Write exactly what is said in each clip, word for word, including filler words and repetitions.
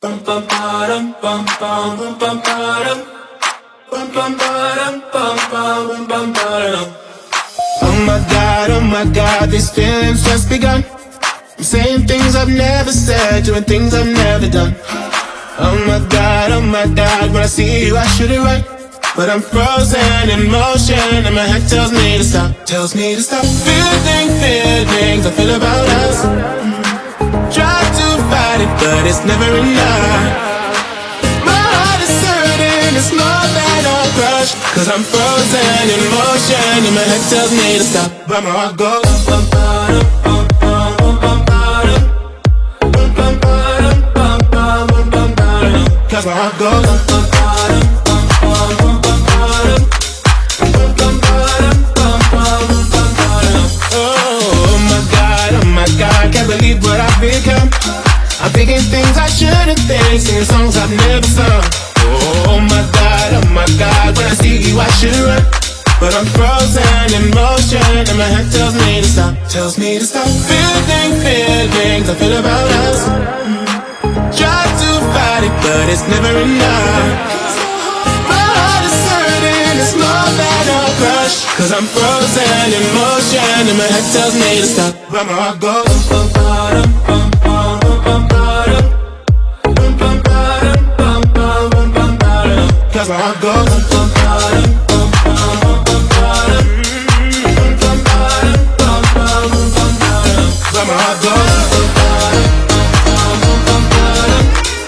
Bum bum ba-dum bum bum bum bum ba-dum. Bum bum ba-dum bum bum bum bum ba-dum. Oh my God, oh my God, these feelings just begun. I'm saying things I've never said, doing things I've never done. Oh my God, oh my God, when I see you I should it right, but I'm frozen in motion and my head tells me to stop, tells me to stop. Feeling feelings I feel about us. Try to fight it, but it's never enough. My heart is hurting, it's more than a crush, cause I'm frozen in motion and my head tells me to stop, but my heart goes bum, bum, bum, bum, bum, bum, bum, bum, bum, bum, bum, bum, bum, bum, cause my heart goes bum, bum, bum, bum, bum, bum, bum, bum, bum, bum, bum. Oh my God, oh my God, can't believe what I've become. I'm thinking things I shouldn't think, singing songs I've never sung. Oh my God, oh my God, when I see you I should run, but I'm frozen in motion and my head tells me to stop, tells me to stop. Feeling feelings I feel about us. Try to fight it, but it's never enough. My heart is hurting, it's more than a crush, cause I'm frozen in motion and my head tells me to stop, but my heart goes bum, bum, bum, bum, bum, bum, bum, bum, bum, bum, bum, bum, cause my heart goes bum, bum, bum, bum, bum, bum, bum, bum, bum, bum, bum, but my heart goes bum, bum, bum, bum, bum, bum,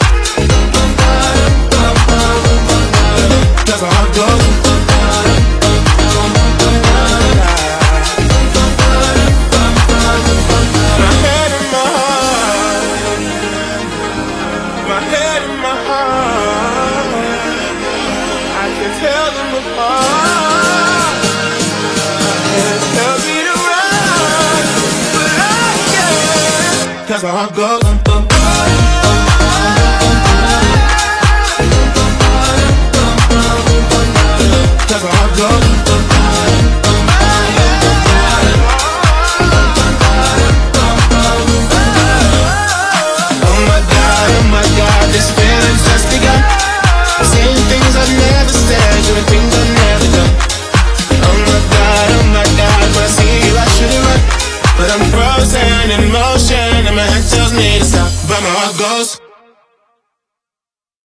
cause my heart goes bum, bum, bum, bum, bum, my head and my heart, my head and my heart, I can tell them apart. It tells me to run, but I can't, cause my heart goes bum, bum, cause my heart goes